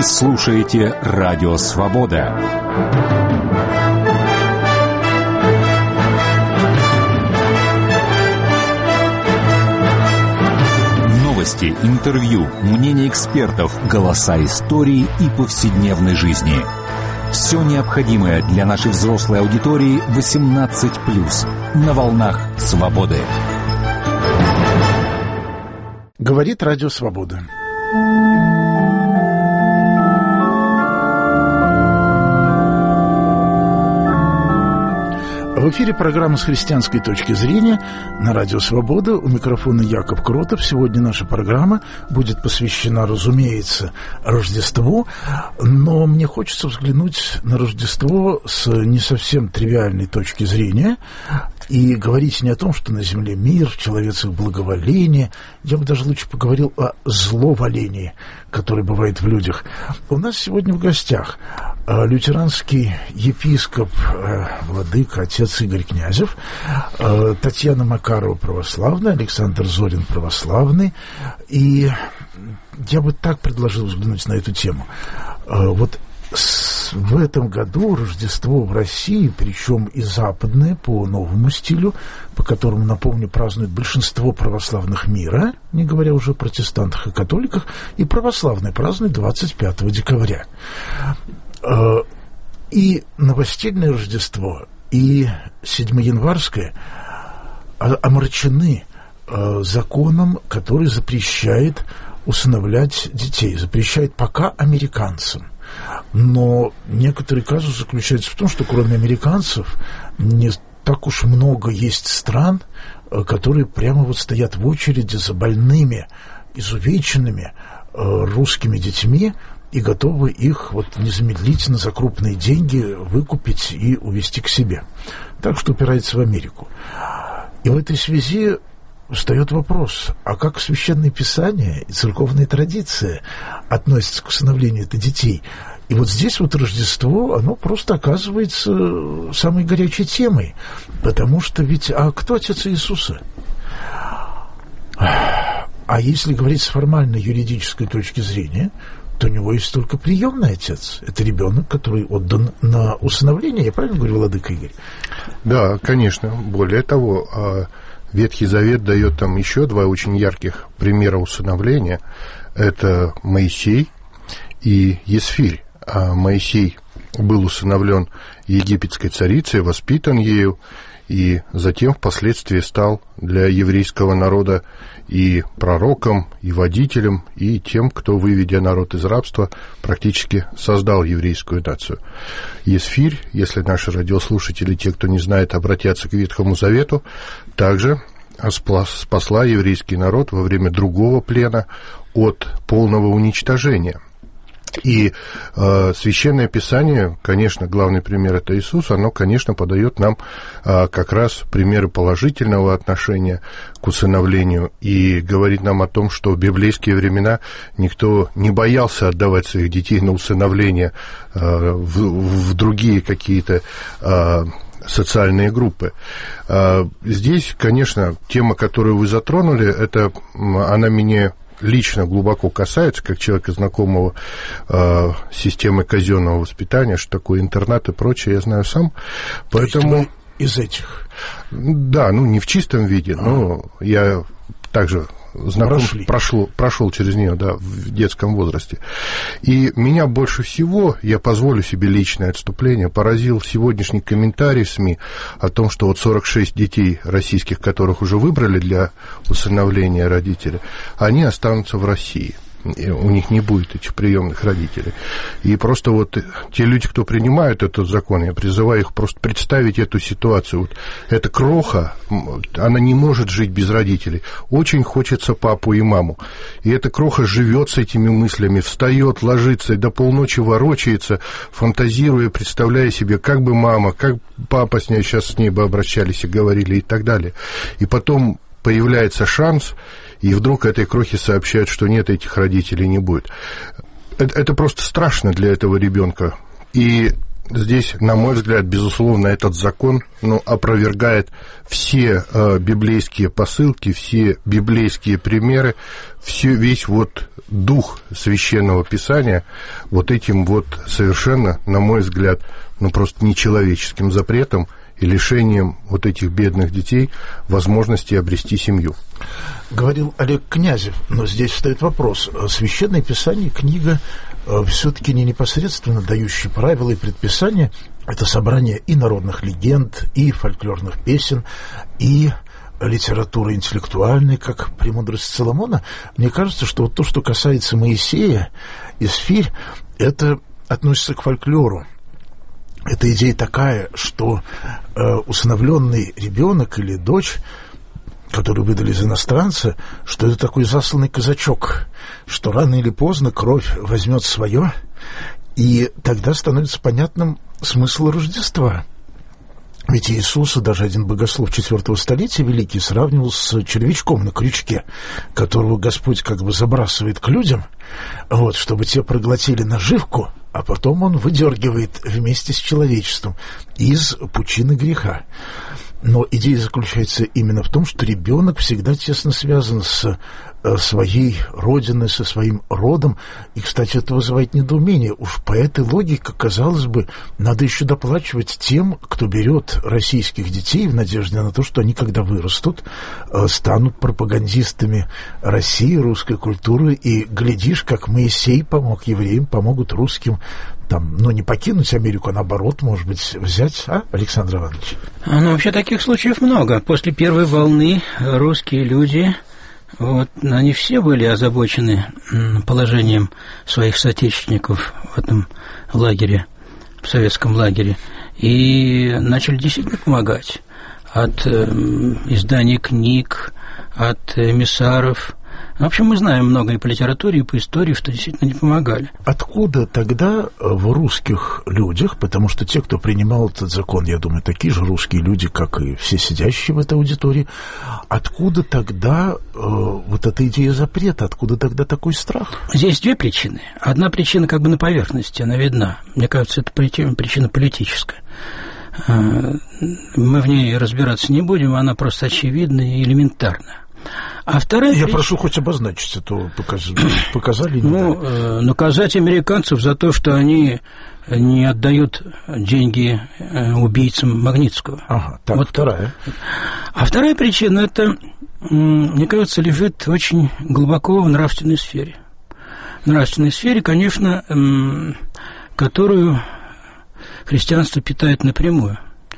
Вы слушаете «Радио Свобода». Новости, интервью, мнения экспертов, голоса истории и повседневной жизни. Все необходимое для нашей взрослой аудитории 18+, на волнах Свободы. Говорит Радио Свобода. В эфире программа «С христианской точки зрения» на Радио Свобода. У микрофона Яков Кротов. Сегодня наша программа будет посвящена, разумеется, Рождеству. Но мне хочется взглянуть на Рождество с не совсем тривиальной точки зрения и говорить не о том, что на земле мир, в человецах благоволение. Я бы даже лучше поговорил о зловолении, которое бывает в людях. У нас сегодня в гостях лютеранский епископ, владыка, отец Игорь Князев, Татьяна Макарова, православная, Александр Зорин, православный. И я бы так предложил взглянуть на эту тему. Вот в этом году Рождество в России, причем и западное, по новому стилю, по которому, напомню, празднует большинство православных мира, не говоря уже о протестантах и католиках, и православные празднуют 25 декабря. И новостельное Рождество, и седьмоянварское омрачены законом, который запрещает усыновлять детей, запрещает пока американцам. Но некоторый казус заключается в том, что кроме американцев не так уж много есть стран, которые прямо вот стоят в очереди за больными, изувеченными русскими детьми и готовы их вот незамедлительно за крупные деньги выкупить и увезти к себе. Так что упирается в Америку. И в этой связи встает вопрос, а как Священное Писание и церковные традиции относятся к усыновлению детей? И вот здесь вот Рождество, оно просто оказывается самой горячей темой, потому что ведь, а кто отец Иисуса? А если говорить с формальной юридической точки зрения, то у него есть только приемный отец. Это ребенок, который отдан на усыновление. Я правильно говорю, владыка Игорь? Да, конечно. Более того, Ветхий Завет дает там еще два очень ярких примера усыновления. Это Моисей и Есфирь. А Моисей был усыновлен египетской царицей, воспитан ею, и затем впоследствии стал для еврейского народа и пророком, и водителем, и тем, кто, выведя народ из рабства, практически создал еврейскую нацию. Есфирь, если наши радиослушатели, те, кто не знает, обратятся к Ветхому Завету, также спасла еврейский народ во время другого плена от полного уничтожения. И Священное Писание, конечно, главный пример — это Иисус, оно, конечно, подает нам как раз примеры положительного отношения к усыновлению и говорит нам о том, что в библейские времена никто не боялся отдавать своих детей на усыновление в другие какие-то социальные группы. Здесь, конечно, тема, которую вы затронули, она меня лично глубоко касается, как человека, знакомого системы казенного воспитания, что такое интернат и прочее, я знаю сам. Поэтому из этих? Да, не в чистом виде, но я также прошел через нее, да, в детском возрасте. И меня больше всего, я позволю себе личное отступление, поразил сегодняшний комментарий в СМИ о том, что вот 46 детей российских, которых уже выбрали для усыновления родители, они останутся в России. У них не будет этих приемных родителей. И просто вот те люди, кто принимают этот закон, я призываю их просто представить эту ситуацию. Вот эта кроха, она не может жить без родителей. Очень хочется папу и маму. И эта кроха живет с этими мыслями, встает, ложится и до полночи ворочается, фантазируя, представляя себе, как бы мама, как папа сейчас с ней бы обращались и говорили и так далее. И потом появляется шанс, и вдруг этой крохе сообщают, что нет, этих родителей не будет. Это просто страшно для этого ребенка. И здесь, на мой взгляд, безусловно, этот закон опровергает все библейские посылки, все библейские примеры, весь дух Священного Писания этим совершенно, на мой взгляд, просто нечеловеческим запретом и лишением этих бедных детей возможности обрести семью. Говорил Олег Князев, но здесь встает вопрос. Священное Писание, книга, все-таки не непосредственно дающая правила и предписания. Это собрание и народных легенд, и фольклорных песен, и литературы интеллектуальной, как «Премудрость Соломона». Мне кажется, что то, что касается Моисея и Сфирь, это относится к фольклору. Эта идея такая, что усыновленный ребенок или дочь, которую выдали за иностранца, что это такой засланный казачок, что рано или поздно кровь возьмет свое, и тогда становится понятным смысл Рождества. Ведь Иисуса даже один богослов IV столетия великий сравнивал с червячком на крючке, которого Господь как бы забрасывает к людям, чтобы те проглотили наживку, а потом он выдергивает вместе с человечеством из пучины греха. Но идея заключается именно в том, что ребенок всегда тесно связан с своей родиной, со своим родом. И, кстати, это вызывает недоумение. Уж по этой логике, казалось бы, надо еще доплачивать тем, кто берет российских детей в надежде на то, что они, когда вырастут, станут пропагандистами России, русской культуры. И глядишь, как Моисей помог евреям, помогут русским не покинуть Америку, а наоборот, может быть, взять, Александр Иванович? Вообще таких случаев много. После первой волны русские люди, они все были озабочены положением своих соотечественников в этом лагере, в советском лагере, и начали действительно помогать. От изданий книг, от эмиссаров. В общем, мы знаем много и по литературе, и по истории, что действительно не помогали. Откуда тогда в русских людях, потому что те, кто принимал этот закон, я думаю, такие же русские люди, как и все сидящие в этой аудитории, откуда тогда эта идея запрета, откуда тогда такой страх? Здесь две причины. Одна причина как бы на поверхности, она видна. Мне кажется, это причина политическая. Мы в ней разбираться не будем, она просто очевидна и элементарна. А вторая... Я прошу хоть обозначить, а то показали. Наказать американцев за то, что они не отдают деньги убийцам Магнитского. Вторая. А вторая причина, это, мне кажется, лежит очень глубоко в нравственной сфере. В нравственной сфере, конечно, которую христианство питает напрямую.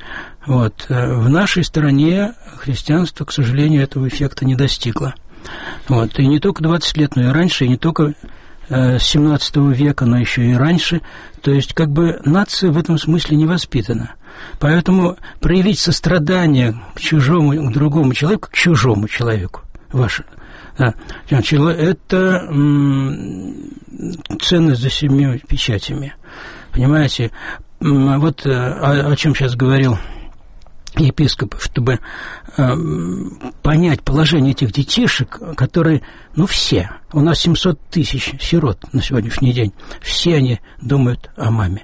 В нашей стране христианство, к сожалению, этого эффекта не достигло. И не только 20 лет, но и раньше, и не только с 17 века, но еще и раньше. То есть, как бы нация в этом смысле не воспитана. Поэтому проявить сострадание к чужому, к другому человеку, к чужому человеку, это ценность за 7 печатями. Понимаете? О чем сейчас говорил епископ, чтобы понять положение этих детишек, которые, все, у нас 700 тысяч сирот на сегодняшний день, все они думают о маме.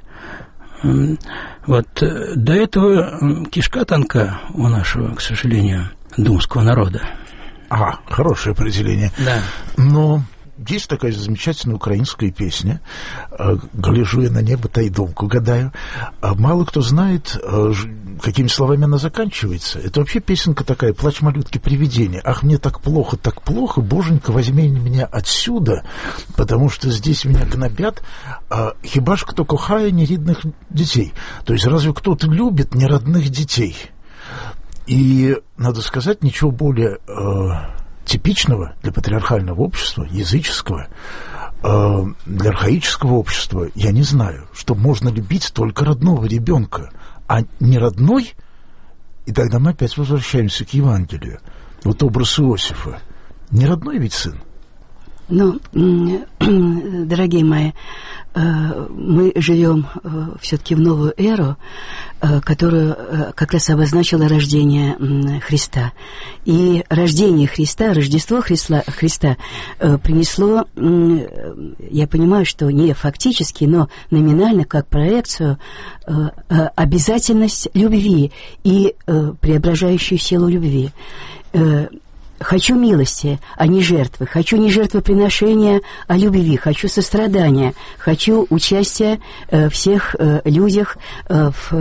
До этого кишка тонка у нашего, к сожалению, думского народа. Хорошее определение. Да. Но есть такая замечательная украинская песня «Гляжу я на небо, тайдомку гадаю». Мало кто знает, какими словами она заканчивается. Это вообще песенка такая, плач малютки привидения. Ах, мне так плохо, Боженька, возьми меня отсюда, потому что здесь меня гнобят, хіба ж кто кохає нерідних детей. То есть разве кто-то любит неродных детей? И, надо сказать, ничего более типичного для патриархального общества, языческого, для архаического общества, я не знаю, что можно любить только родного ребенка, а не родной, и тогда мы опять возвращаемся к Евангелию. Образ Иосифа. Не родной ведь сын. Ну, дорогие мои, мы живем все-таки в новую эру, которую как раз обозначило рождение Христа. И рождение Христа, Рождество Христа принесло, я понимаю, что не фактически, но номинально, как проекцию, обязательность любви и преображающую силу любви. Хочу милости, а не жертвы. Хочу не жертвоприношения, а любви. Хочу сострадания. Хочу участия всех людях в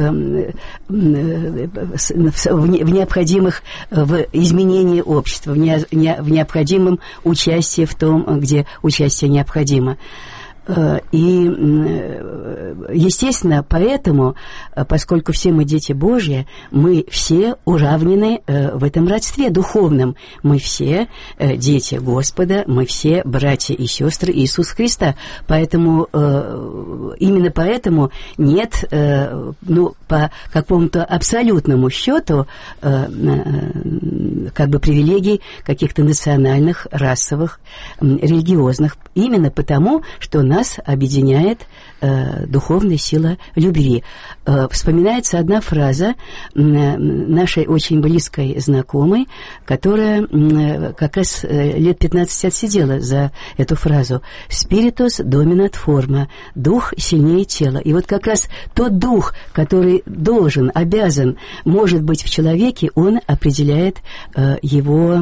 необходимых в изменении общества, в необходимом участии в том, где участие необходимо. И, естественно, поэтому, поскольку все мы дети Божьи, мы все уравнены в этом родстве духовном. Мы все дети Господа, мы все братья и сестры Иисуса Христа. Поэтому, именно поэтому нет, по какому-то абсолютному счету, как бы привилегий каких-то национальных, расовых, религиозных. Именно потому, что нас объединяет духовная сила любви. Вспоминается одна фраза нашей очень близкой знакомой, которая как раз лет 15 отсидела за эту фразу. «Spiritus dominat forma» – «дух сильнее тела». И вот как раз тот дух, который должен, обязан, может быть в человеке, он определяет его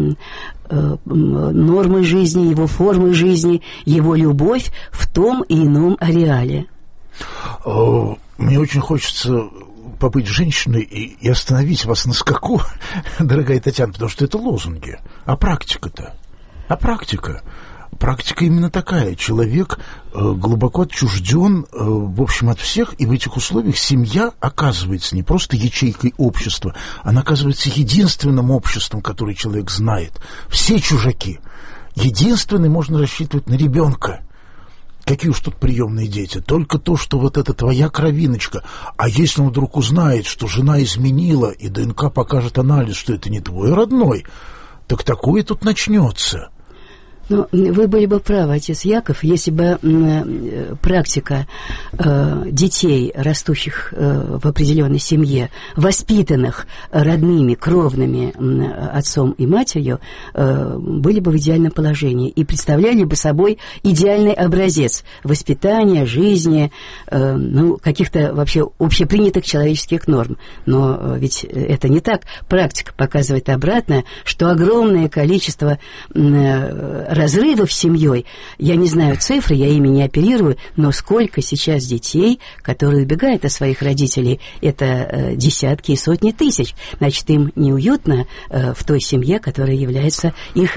нормы жизни, его формы жизни, его любовь в том и ином ареале. Мне очень хочется побыть женщиной и остановить вас на скаку, дорогая Татьяна, потому что это лозунги. А практика-то? А практика? Практика именно такая. Человек глубоко отчужден, в общем, от всех, и в этих условиях семья оказывается не просто ячейкой общества, она оказывается единственным обществом, которое человек знает. Все чужаки. Единственный можно рассчитывать на ребенка. Какие уж тут приемные дети? Только то, что вот это твоя кровиночка. А если он вдруг узнает, что жена изменила, и ДНК покажет анализ, что это не твой родной, так такое тут начнется. Ну, вы были бы правы, отец Яков, если бы практика детей, растущих в определенной семье, воспитанных родными, кровными отцом и матерью, были бы в идеальном положении и представляли бы собой идеальный образец воспитания, жизни, каких-то вообще общепринятых человеческих норм. Но ведь это не так. Практика показывает обратно, что огромное количество разрывов с семьей, я не знаю цифры, я ими не оперирую, но сколько сейчас детей, которые убегают от своих родителей, это десятки и сотни тысяч. Значит, им неуютно в той семье, которая является их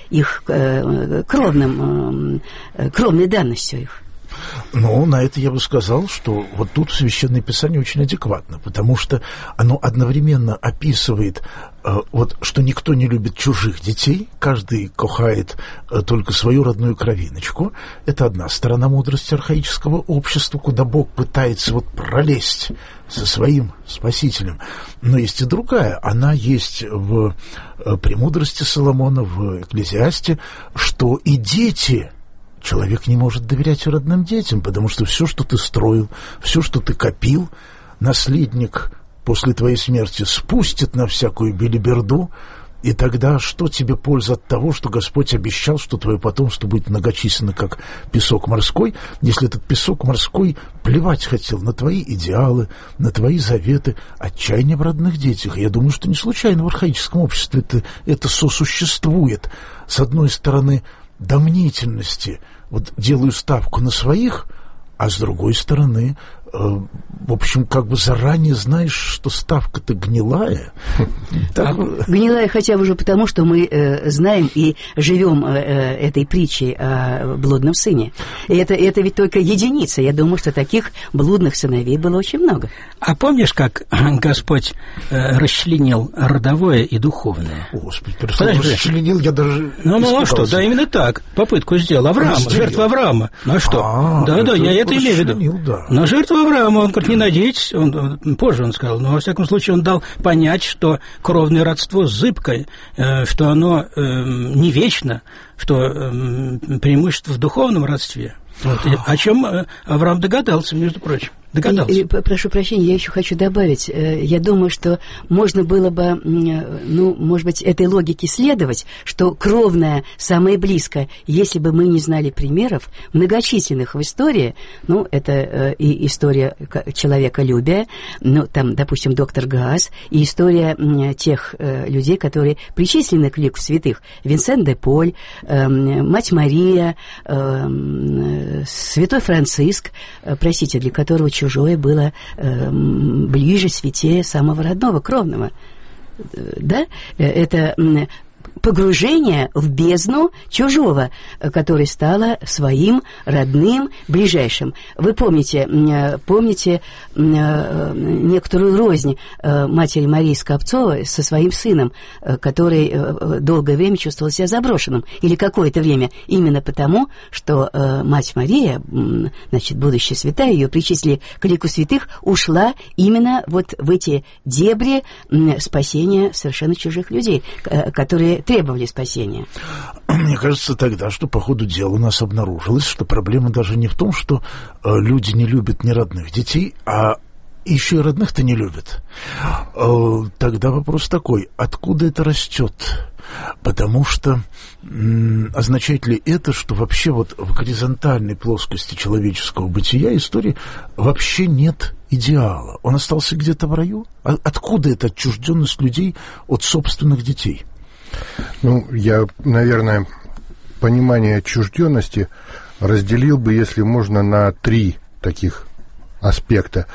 кровной данностью их. Ну, на это я бы сказал, что вот тут Священное Писание очень адекватно, потому что оно одновременно описывает, что никто не любит чужих детей, каждый кохает только свою родную кровиночку. Это одна сторона мудрости архаического общества, куда Бог пытается пролезть со своим Спасителем. Но есть и другая, она есть в «Премудрости Соломона», в «Экклезиасте», что и дети... Человек не может доверять родным детям, потому что все, что ты строил, все, что ты копил, наследник после твоей смерти спустит на всякую белиберду, и тогда что тебе польза от того, что Господь обещал, что твое потомство будет многочисленно, как песок морской, если этот песок морской плевать хотел на твои идеалы, на твои заветы, отчаяние в родных детях. Я думаю, что не случайно в архаическом обществе это сосуществует. С одной стороны, до мнительности делаю ставку на своих, а с другой стороны, в общем, заранее знаешь, что ставка-то гнилая. Гнилая хотя бы уже потому, что мы знаем и живем этой притчей о блудном сыне. И это ведь только единица. Я думаю, что таких блудных сыновей было очень много. А помнишь, как Господь расчленил родовое и духовное? Господи, расчленил, я даже Ну что, да, именно так. Попытку сделал. Авраам, жертва Авраама. Ну а что? Да, я это имею в виду. Но жертва Аврааму, он говорит, не надейтесь, позже он сказал, но во всяком случае он дал понять, что кровное родство зыбкое, что оно не вечно, что преимущество в духовном родстве. Вот, о чем Авраам догадался, между прочим. И, прошу прощения, я еще хочу добавить. Я думаю, что можно было бы, может быть, этой логике следовать, что кровное самое близкое, если бы мы не знали примеров многочисленных в истории, это и история человеколюбия, там, допустим, доктор Гаас, и история тех людей, которые причислены к лику святых, Винсент де Поль, Мать Мария, святой Франциск, простите, для которого чужое было ближе, святее самого родного, кровного. Да? Это погружение в бездну чужого, который стало своим родным, ближайшим. Вы помните некоторую рознь матери Марии Скопцовой со своим сыном, который долгое время чувствовал себя заброшенным, или какое-то время, именно потому, что мать Мария, значит, будущая святая, ее причислили к лику святых, ушла именно вот в эти дебри спасения совершенно чужих людей, которые требовали спасения. Мне кажется тогда, что по ходу дела у нас обнаружилось, что проблема даже не в том, что люди не любят неродных детей, а еще и родных-то не любят. Тогда вопрос такой, откуда это растет? Потому что означает ли это, что вообще вот в горизонтальной плоскости человеческого бытия истории вообще нет идеала? Он остался где-то в раю? Откуда эта отчужденность людей от собственных детей? Я, наверное, понимание отчужденности разделил бы, если можно, на 3 таких аспекта.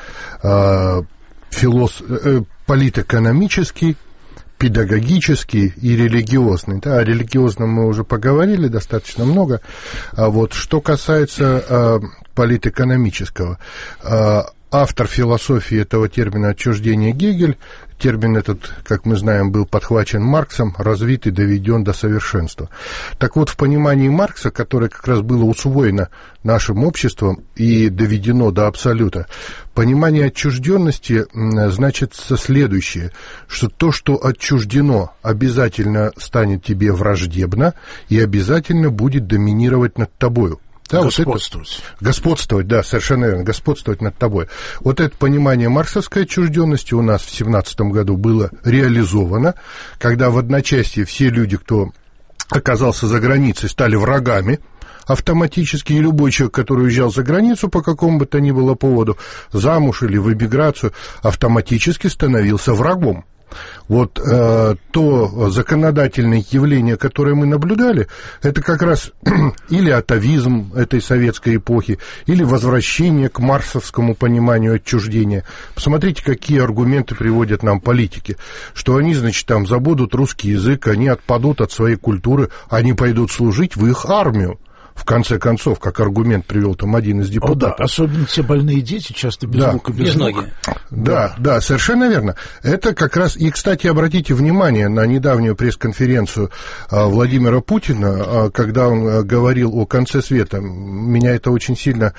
Политэкономический, педагогический и религиозный. Да, о религиозном мы уже поговорили достаточно много. А вот что касается политэкономического, автор философии этого термина отчуждения Гегель, термин этот, как мы знаем, был подхвачен Марксом, развит и доведен до совершенства. Так вот, в понимании Маркса, которое как раз было усвоено нашим обществом и доведено до абсолюта, понимание отчужденности значит следующее, что то, что отчуждено, обязательно станет тебе враждебно и обязательно будет доминировать над тобою. Да, господствовать. Господствовать, да, совершенно верно, господствовать над тобой. Вот это понимание марксовской отчужденности у нас в 1917 году было реализовано, когда в одночасье все люди, кто оказался за границей, стали врагами автоматически, и любой человек, который уезжал за границу по какому бы то ни было поводу, замуж или в эмиграцию, автоматически становился врагом. Вот то законодательное явление, которое мы наблюдали, это как раз или атавизм этой советской эпохи, или возвращение к марксовскому пониманию отчуждения. Посмотрите, какие аргументы приводят нам политики, что они, значит, там забудут русский язык, они отпадут от своей культуры, они пойдут служить в их армию. В конце концов, как аргумент привел там один из депутатов. Да, особенно те больные дети, часто без рук и без ног. Да, совершенно верно. Это как раз... И, кстати, обратите внимание на недавнюю пресс-конференцию Владимира Путина, когда он говорил о конце света. Меня это очень сильно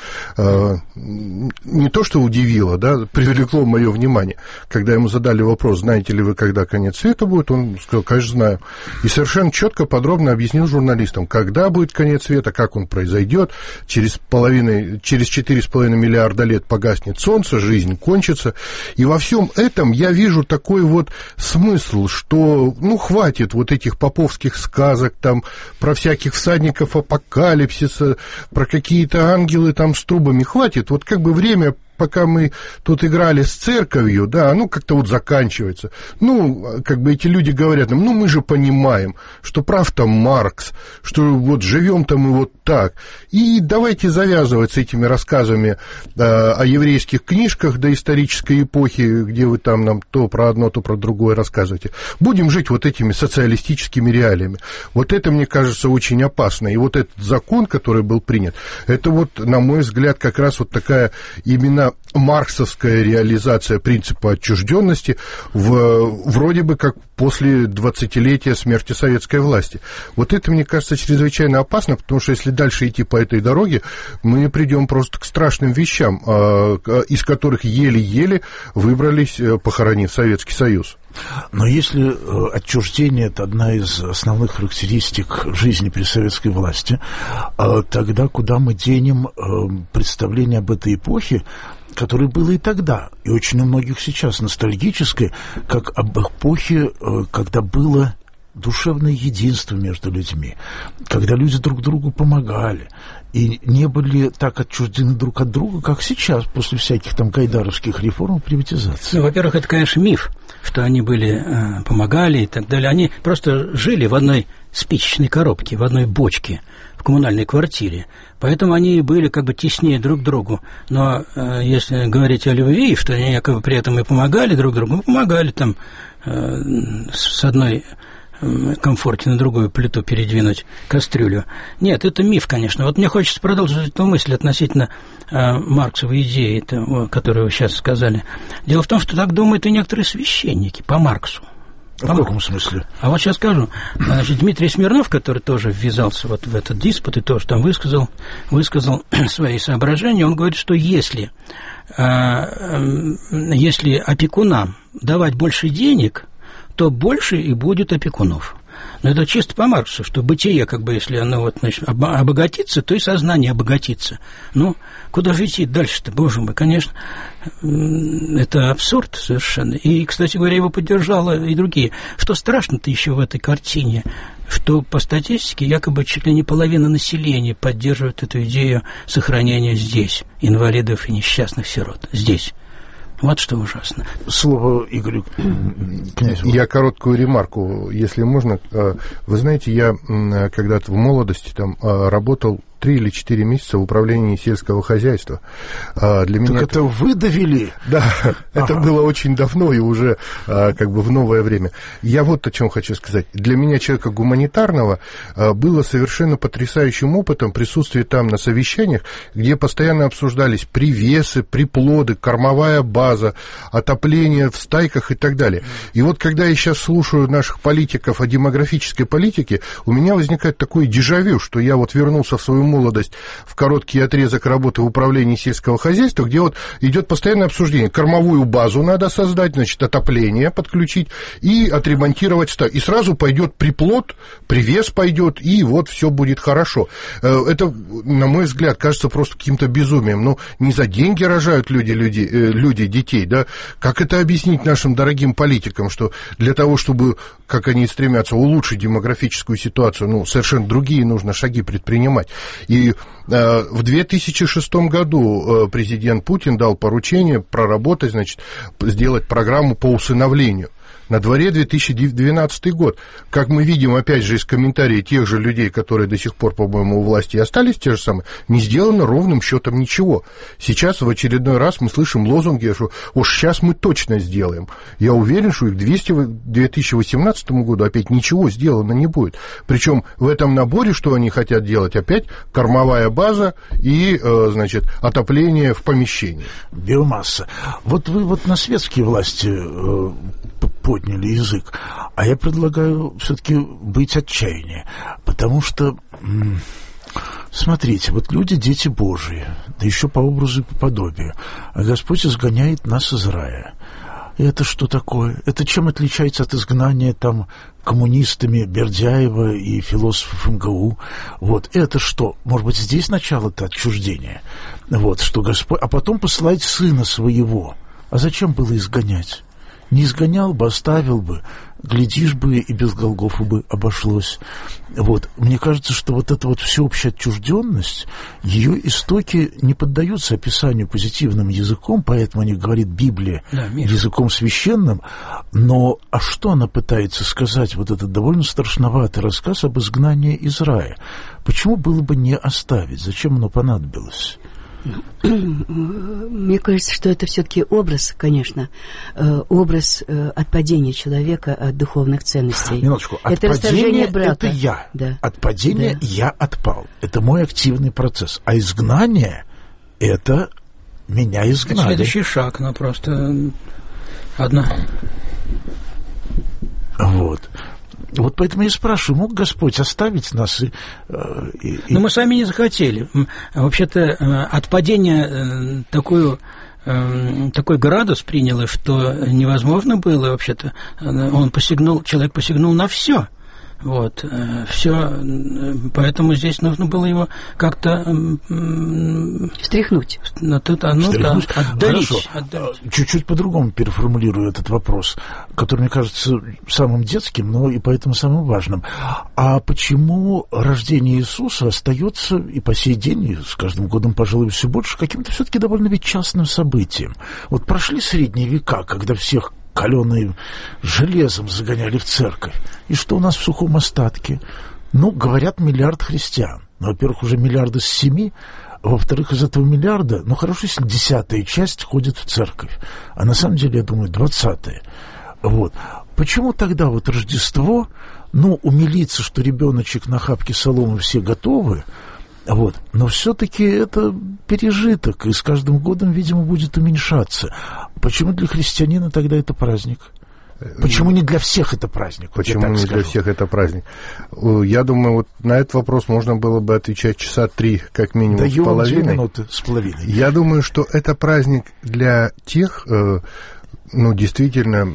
не то что удивило, да, привлекло мое внимание. Когда ему задали вопрос, знаете ли вы, когда конец света будет, он сказал, конечно, знаю. И совершенно четко, подробно объяснил журналистам, когда будет конец света, как он произойдет, через 4,5 миллиарда лет погаснет солнце, жизнь кончится. И во всем этом я вижу такой вот смысл, что, хватит вот этих поповских сказок там про всяких всадников апокалипсиса, про какие-то ангелы там с трубами. Хватит, вот как бы время, пока мы тут играли с церковью, да, как-то вот заканчивается. Как бы эти люди говорят нам, мы же понимаем, что прав там Маркс, что вот живем там и вот так. И давайте завязывать с этими рассказами о еврейских книжках доисторической эпохи, где вы там нам то про одно, то про другое рассказываете. Будем жить вот этими социалистическими реалиями. Вот это, мне кажется, очень опасно. И вот этот закон, который был принят, это вот, на мой взгляд, как раз вот такая именно именно марксовская реализация принципа отчужденности вроде бы как после 20-летия смерти советской власти. Вот это, мне кажется, чрезвычайно опасно, потому что если дальше идти по этой дороге, мы придем просто к страшным вещам, из которых еле-еле выбрались, похоронив Советский Союз. Но если отчуждение – это одна из основных характеристик жизни при советской власти, тогда куда мы денем представление об этой эпохе, которое было и тогда, и очень у многих сейчас ностальгическое, как об эпохе, когда было душевное единство между людьми, когда люди друг другу помогали и не были так отчуждены друг от друга, как сейчас, после всяких там гайдаровских реформ и приватизации. Ну, во-первых, это, конечно, миф, что они были, помогали и так далее. Они просто жили в одной спичечной коробке, в одной бочке, в коммунальной квартире. Поэтому они были как бы теснее друг к другу. Но если говорить о любви, что они якобы при этом и помогали друг другу, помогали там с одной комфорте на другую плиту передвинуть кастрюлю. Нет, это миф, конечно. Вот мне хочется продолжить эту мысль относительно марксовой идеи, которую вы сейчас сказали. Дело в том, что так думают и некоторые священники по Марксу. В каком смысле? А вот сейчас скажу. Значит, Дмитрий Смирнов, который тоже ввязался вот в этот диспут и тоже там высказал свои соображения, он говорит, что если опекунам давать больше денег, то больше и будет опекунов. Но это чисто по Марксу, что бытие, как бы, если оно вот, значит, обогатится, то и сознание обогатится. Ну, куда же идти дальше-то, боже мой, конечно, это абсурд совершенно. И, кстати говоря, его поддержало и другие. Что страшно-то еще в этой картине, что по статистике якобы чуть ли не половина населения поддерживает эту идею сохранения здесь инвалидов и несчастных сирот. Здесь. Вот что ужасно. Слово Игорю Князеву. Я короткую ремарку, если можно. Вы знаете, я когда-то в молодости там работал 3 или 4 месяца в управлении сельского хозяйства. Для меня это вы довели? Да, это было очень давно и уже как бы в новое время. Я вот о чем хочу сказать. Для меня, человека гуманитарного, было совершенно потрясающим опытом присутствие там на совещаниях, где постоянно обсуждались привесы, приплоды, кормовая база, отопление в стайках и так далее. И вот когда я сейчас слушаю наших политиков о демографической политике, у меня возникает такое дежавю, что я вот вернулся в свою молодость в короткий отрезок работы в управлении сельского хозяйства, где вот идет постоянное обсуждение. Кормовую базу надо создать, значит, отопление подключить и отремонтировать стайку. И сразу пойдет приплод, привес пойдет, и вот все будет хорошо. Это, на мой взгляд, кажется просто каким-то безумием. Ну, не за деньги рожают люди детей, да? Как это объяснить нашим дорогим политикам, что для того, чтобы, как они стремятся, улучшить демографическую ситуацию, ну, совершенно другие нужно шаги предпринимать. И в 2006 году президент Путин дал поручение проработать, значит, сделать программу по усыновлению. На дворе 2012 год. Как мы видим, опять же, из комментариев тех же людей, которые до сих пор, по-моему, у власти остались те же самые, не сделано ровным счетом ничего. Сейчас в очередной раз мы слышим лозунги, что уж сейчас мы точно сделаем. Я уверен, что и к 2018 году опять ничего сделано не будет. Причем в этом наборе, что они хотят делать, опять кормовая база и, значит, отопление в помещении. Биомасса. Вот вы вот на светские власти подняли язык, а я предлагаю все-таки быть отчаяннее, потому что, смотрите, вот люди дети Божии, да еще по образу и по подобию, а Господь изгоняет нас из рая. И это что такое? Это чем отличается от изгнания там коммунистами Бердяева и философов МГУ? Вот это что? Может быть, здесь начало-то отчуждения? Вот, что Господь... А потом посылать сына своего. А зачем было изгонять? Не изгонял бы, оставил бы, глядишь бы, и без Голгофа бы обошлось. Вот. Мне кажется, что вот эта вот всеобщая отчужденность, ее истоки не поддаются описанию позитивным языком, поэтому о них говорит Библия, да, языком священным. Но а что она пытается сказать, вот этот довольно страшноватый рассказ об изгнании из рая? Почему было бы не оставить? Зачем оно понадобилось? Мне кажется, что это все-таки образ, конечно, образ отпадения человека от духовных ценностей. Минуточку. Это расторжение брака. Это я. Да. От падения да. Я отпал. Это мой активный процесс. А изгнание – это меня изгнали. Это следующий шаг, но просто одна. Вот. Вот поэтому я спрашиваю, мог Господь оставить нас? Но мы сами не захотели. Вообще-то от падения такой градус приняло, что невозможно было вообще-то. Человек посягнул на все. Вот, все, поэтому здесь нужно было его как-то встряхнуть. Встряхнуть. Отдалить. Чуть-чуть по-другому переформулирую этот вопрос, который мне кажется самым детским, но и поэтому самым важным. А почему рождение Иисуса остается и по сей день, и с каждым годом, пожалуй, все больше, каким-то все-таки довольно ведь частным событием? Вот прошли средние века, когда всех каленым железом загоняли в церковь. И что у нас в сухом остатке? Ну, говорят, 1 миллиард христиан. Ну, во-первых, уже миллиарда с 7, а во-вторых, из этого миллиарда, ну, хорошо, если 10-я часть ходит в церковь. А на самом деле, я думаю, 20-я. Вот. Почему тогда вот Рождество, ну, умилиться, что ребеночек на хапке соломы все готовы, вот. Но все-таки это пережиток, и с каждым годом, видимо, будет уменьшаться. Почему для христианина тогда это праздник? Почему не для всех это праздник? Почему не для всех это праздник? Я думаю, вот на этот вопрос можно было бы отвечать часа 3, как минимум, с половиной. 2 минуты с половиной. Я думаю, что это праздник для тех, ну, действительно,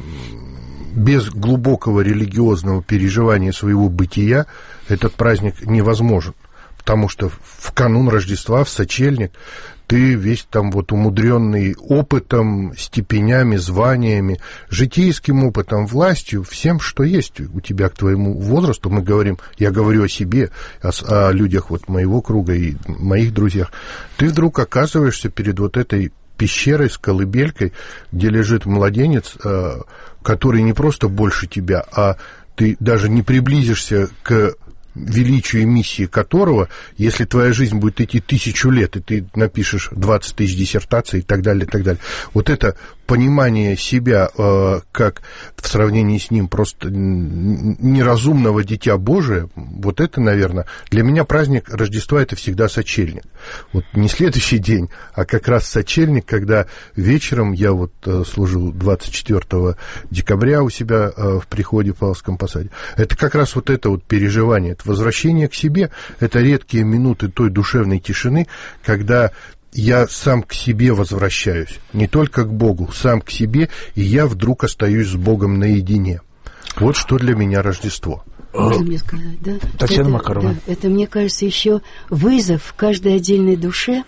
без глубокого религиозного переживания своего бытия этот праздник невозможен. Потому что в канун Рождества, в сочельник, ты весь там вот умудренный опытом, степенями, званиями, житейским опытом, властью, всем, что есть у тебя к твоему возрасту. Мы говорим, я говорю о себе, о людях вот моего круга и моих друзьях. Ты вдруг оказываешься перед вот этой пещерой с колыбелькой, где лежит младенец, который не просто больше тебя, а ты даже не приблизишься к величию и миссии которого, если твоя жизнь будет идти 1000 лет, и ты напишешь 20 тысяч диссертаций и так далее, и так далее. Вот это понимание себя как в сравнении с ним просто неразумного дитя Божия, вот это, наверное, для меня праздник Рождества — это всегда сочельник. Вот не следующий день, а как раз сочельник, когда вечером я вот служил 24 декабря у себя в приходе в Павловском посаде. Это как раз вот это вот переживание, это возвращение к себе, это редкие минуты той душевной тишины, когда я сам к себе возвращаюсь, не только к Богу, сам к себе, и я вдруг остаюсь с Богом наедине. Вот что для меня Рождество. Можно мне сказать, да? Татьяна Макарова. Да, это, мне кажется, еще вызов каждой отдельной душе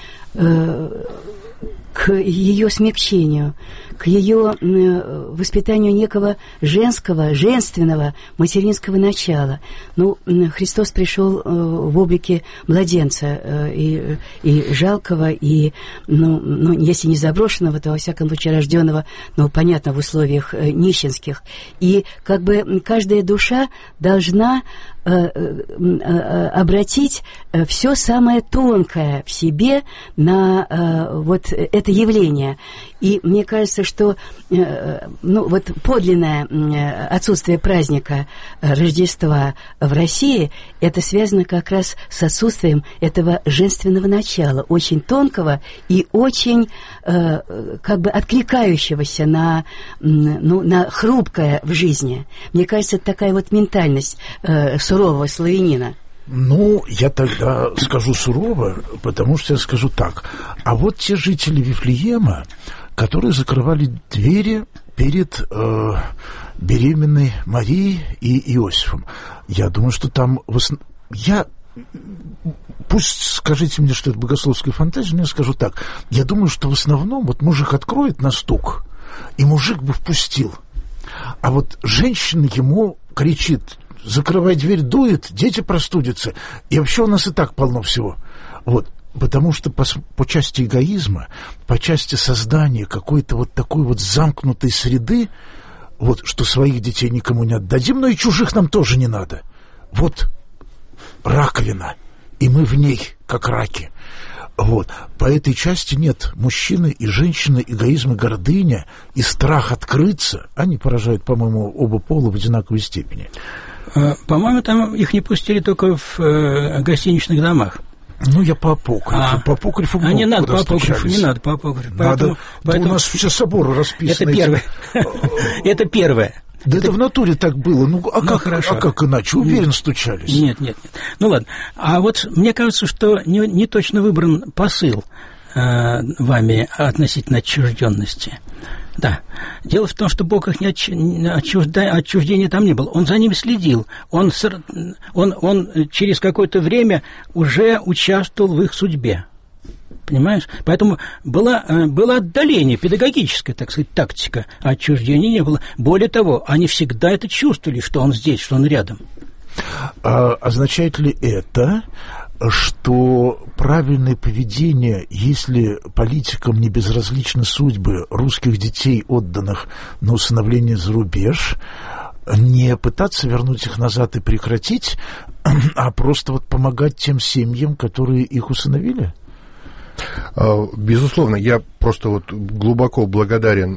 к ее смягчению, к ее воспитанию некого женственного, материнского начала. Ну, Христос пришел в облике младенца и жалкого, и, ну, если не заброшенного, то, во всяком случае, рожденного, ну, понятно, в условиях нищенских. И как бы каждая душа должна обратить все самое тонкое в себе на вот это явление. И мне кажется, что ну, вот подлинное отсутствие праздника Рождества в России, это связано как раз с отсутствием этого женственного начала, очень тонкого и очень как бы откликающегося на хрупкое в жизни. Мне кажется, это такая вот ментальность сурового славянина. Ну, я тогда скажу сурово, потому что я скажу так. А вот те жители Вифлеема, которые закрывали двери перед беременной Марией и Иосифом, я думаю, что там... Пусть скажите мне, что это богословская фантазия, но я скажу так. Я думаю, что в основном вот мужик откроет на стук, и мужик бы впустил. А вот женщина ему кричит: закрывай дверь, дует, дети простудятся. И вообще у нас и так полно всего. Вот. Потому что по части эгоизма, по части создания какой-то вот такой вот замкнутой среды, вот, что своих детей никому не отдадим, но и чужих нам тоже не надо. Вот раковина, и мы в ней, как раки. Вот. По этой части нет. Мужчины и женщины, эгоизм и гордыня, и страх открыться, они поражают, по-моему, оба пола в одинаковой степени. По-моему, там их не пустили только в гостиничных домах. Ну, я по апокрифу. По апокрифу много не надо по апокрифу, стучались. Не надо по апокрифу. Поэтому у нас все соборы расписаны. Это первое. Это первое. Да это в натуре так было. Ну, как иначе? Уверен, стучались. Нет. Ну, ладно. А вот мне кажется, что не точно выбран посыл вами относительно отчужденности. Да. Дело в том, что Бог их отчуждения там не было. Он за ними следил. Он через какое-то время уже участвовал в их судьбе. Понимаешь? Поэтому было отдаление, педагогическая, так сказать, тактика, а отчуждения не было. Более того, они всегда это чувствовали, что он здесь, что он рядом. Означает ли это, что правильное поведение, если политикам не безразличны судьбы русских детей, отданных на усыновление за рубеж, не пытаться вернуть их назад и прекратить, а просто вот помогать тем семьям, которые их усыновили? Безусловно, я просто вот глубоко благодарен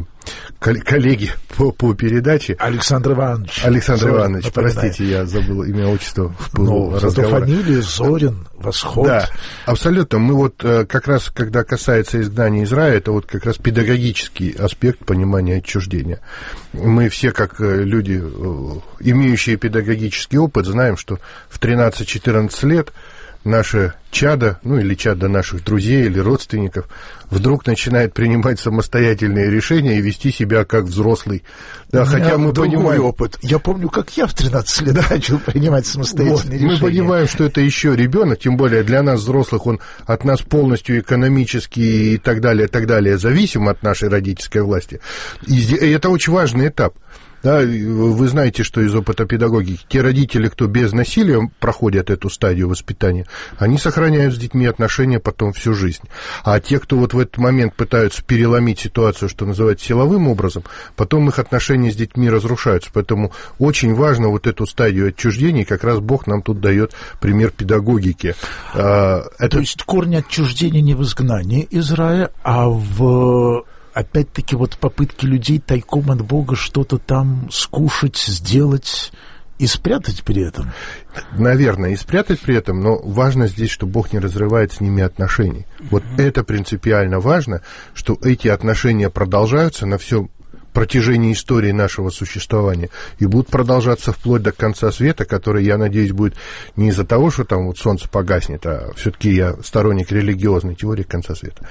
коллеге по передаче. Александр Иванович, простите, я забыл имя, отчество в пылу разговора. Фамилия Зорин, Восход. Да, абсолютно. Мы вот как раз, когда касается изгнания из рая, это вот как раз педагогический аспект понимания отчуждения. Мы все, как люди, имеющие педагогический опыт, знаем, что в 13-14 лет наше чадо, ну или чадо наших друзей или родственников, вдруг начинает принимать самостоятельные решения и вести себя как взрослый. Да, хотя мы понимаем... опыт. Я помню, как я в 13 лет начал принимать самостоятельные решения. Мы понимаем, что это еще ребенок, тем более для нас, взрослых, он от нас полностью экономически и так далее зависим от нашей родительской власти. И это очень важный этап. Да, вы знаете, что из опыта педагогики те родители, кто без насилия проходят эту стадию воспитания, они сохраняют с детьми отношения потом всю жизнь. А те, кто вот в этот момент пытаются переломить ситуацию, что называется, силовым образом, потом их отношения с детьми разрушаются. Поэтому очень важно вот эту стадию отчуждения, как раз Бог нам тут дает пример педагогики. То есть корни отчуждения не в изгнании из рая, а в... Опять-таки, вот попытки людей тайком от Бога что-то там скушать, сделать и спрятать при этом. Наверное, и спрятать при этом, но важно здесь, что Бог не разрывает с ними отношений. Вот это принципиально важно, что эти отношения продолжаются на всем протяжении истории нашего существования и будут продолжаться вплоть до конца света, который, я надеюсь, будет не из-за того, что там вот солнце погаснет, а все-таки я сторонник религиозной теории конца света.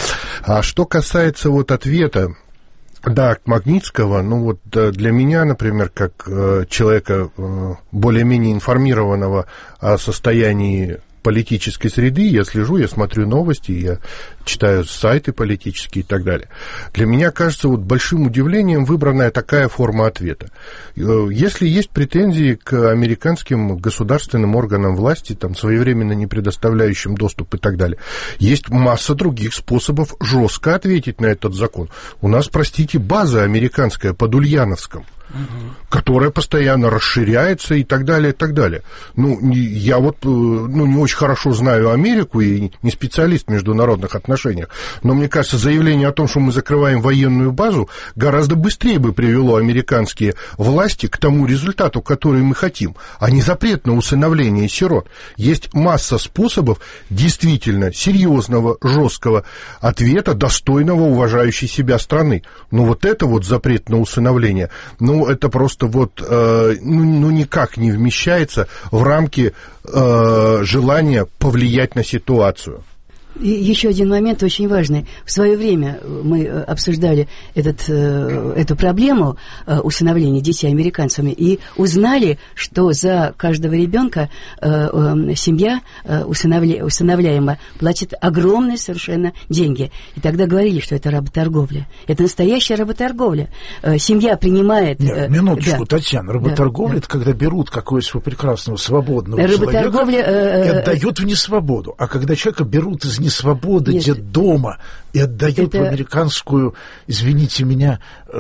А что касается вот ответа, да, Магнитского, ну вот для меня, например, как человека более-менее информированного о состоянии политической среды, я слежу, я смотрю новости, я читаю сайты политические и так далее. Для меня кажется вот большим удивлением выбранная такая форма ответа. Если есть претензии к американским государственным органам власти, там, своевременно не предоставляющим доступ и так далее, есть масса других способов жестко ответить на этот закон. У нас, простите, база американская под Ульяновском, которая постоянно расширяется и так далее, и так далее. Ну, я вот не очень хорошо знаю Америку и не специалист в международных отношениях, но мне кажется, заявление о том, что мы закрываем военную базу, гораздо быстрее бы привело американские власти к тому результату, который мы хотим, а не запрет на усыновление сирот. Есть масса способов действительно серьезного, жесткого ответа, достойного уважающей себя страны. Но вот это вот запрет на усыновление, это просто вот, никак не вмещается в рамки желания повлиять на ситуацию. И еще один момент очень важный. В свое время мы обсуждали эту проблему усыновления детей американцами и узнали, что за каждого ребенка семья усыновляемая платит огромные совершенно деньги. И тогда говорили, что это работорговля. Это настоящая работорговля. Семья принимает... Нет, минуточку, да. Татьяна, работорговля да. Это когда берут какого-то прекрасного свободного человека и отдают в несвободу. А когда человека берут из несвободы детдома и отдают в американскую, извините меня,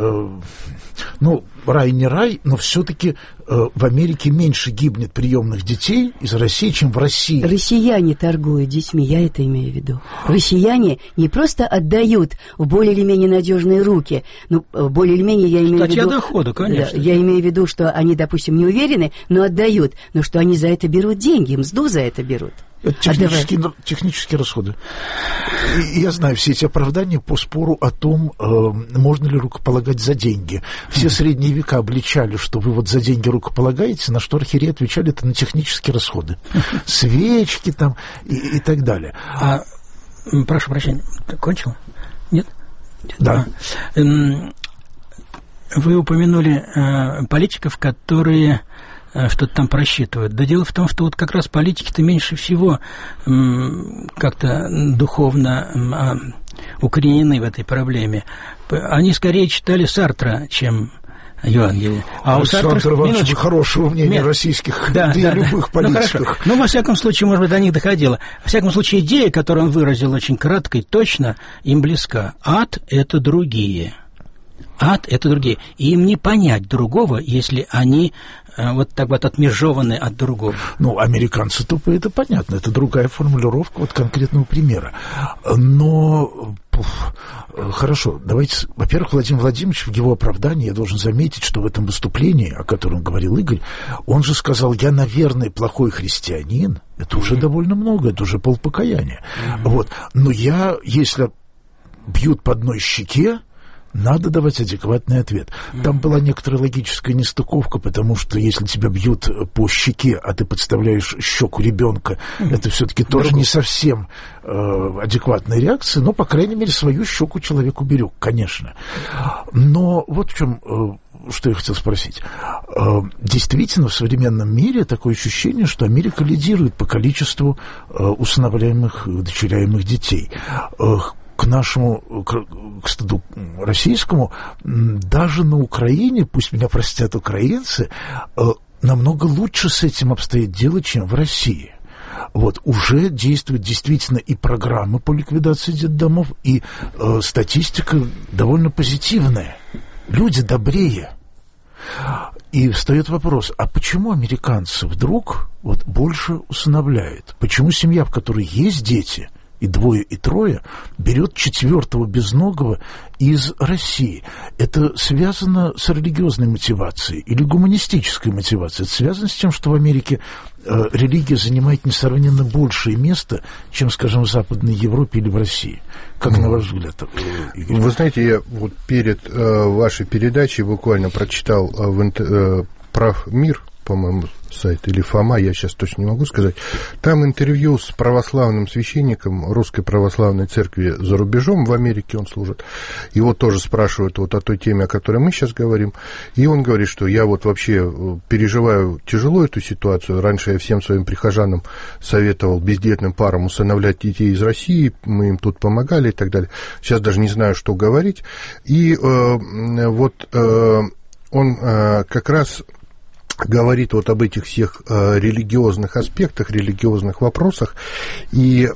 рай не рай, но все-таки в Америке меньше гибнет приемных детей из России, чем в России. Россияне торгуют детьми, я это имею в виду. Россияне не просто отдают в более или менее надежные руки, более или менее я имею в виду... Статья дохода, конечно. Я имею в виду, что они, допустим, не уверены, но отдают, но что они за это берут деньги, мзду за это берут. Это технические расходы. И я знаю все эти оправдания по спору о том, можно ли рукополагать за деньги. Все средние века обличали, что вы вот за деньги рукополагаете, на что архиереи отвечали, это на технические расходы. Свечки там и так далее. Прошу прощения, ты кончил? Нет? Да. Вы упомянули политиков, которые что-то там просчитывают. Да дело в том, что вот как раз политики-то меньше всего как-то духовно укоренены в этой проблеме. Они скорее читали Сартра, чем Евангелие. А у Сартра хорошего мнения российских, любых политиков. Ну, во всяком случае, может быть, до них доходило. Во всяком случае, идея, которую он выразил очень кратко и точно, им близка. Ад – это другие. Ад – это другие. И им не понять другого, если они вот так вот отмежованы от другого. Ну, американцы тупые, это понятно. Это другая формулировка вот конкретного примера. Но... Хорошо, давайте... Во-первых, Владимир Владимирович в его оправдании, я должен заметить, что в этом выступлении, о котором говорил Игорь, он же сказал, я, наверное, плохой христианин. Это уже довольно много, это уже полпокаяния. Вот. Но если бьют по одной щеке, надо давать адекватный ответ. Там была некоторая логическая нестыковка, потому что если тебя бьют по щеке, а ты подставляешь щеку ребенка, это все-таки тоже не совсем адекватная реакция, но, по крайней мере, свою щеку человек уберег, конечно. Но вот в чем, что я хотел спросить. Действительно, в современном мире такое ощущение, что Америка лидирует по количеству усыновляемых, удочеряемых детей. К нашему, к стыду российскому, даже на Украине, пусть меня простят украинцы, намного лучше с этим обстоит дело, чем в России. Вот, уже действуют действительно и программы по ликвидации детдомов, и статистика довольно позитивная. Люди добрее. И встает вопрос, а почему американцы вдруг вот больше усыновляют? Почему семья, в которой есть дети, и двое, и трое, берет четвертого безногого из России? Это связано с религиозной мотивацией или гуманистической мотивацией? Это связано с тем, что в Америке религия занимает несравненно большее место, чем, скажем, в Западной Европе или в России. Как на ваш взгляд, Игорь? Вы знаете, я вот перед вашей передачей буквально прочитал «Прав мир», по-моему, сайт, или Фома, я сейчас точно не могу сказать. Там интервью с православным священником Русской Православной Церкви за рубежом, в Америке он служит. Его тоже спрашивают вот о той теме, о которой мы сейчас говорим. И он говорит, что я вот вообще переживаю тяжело эту ситуацию. Раньше я всем своим прихожанам советовал бездетным парам усыновлять детей из России, мы им тут помогали и так далее. Сейчас даже не знаю, что говорить. И вот он как раз говорит вот об этих всех религиозных аспектах, религиозных вопросах, и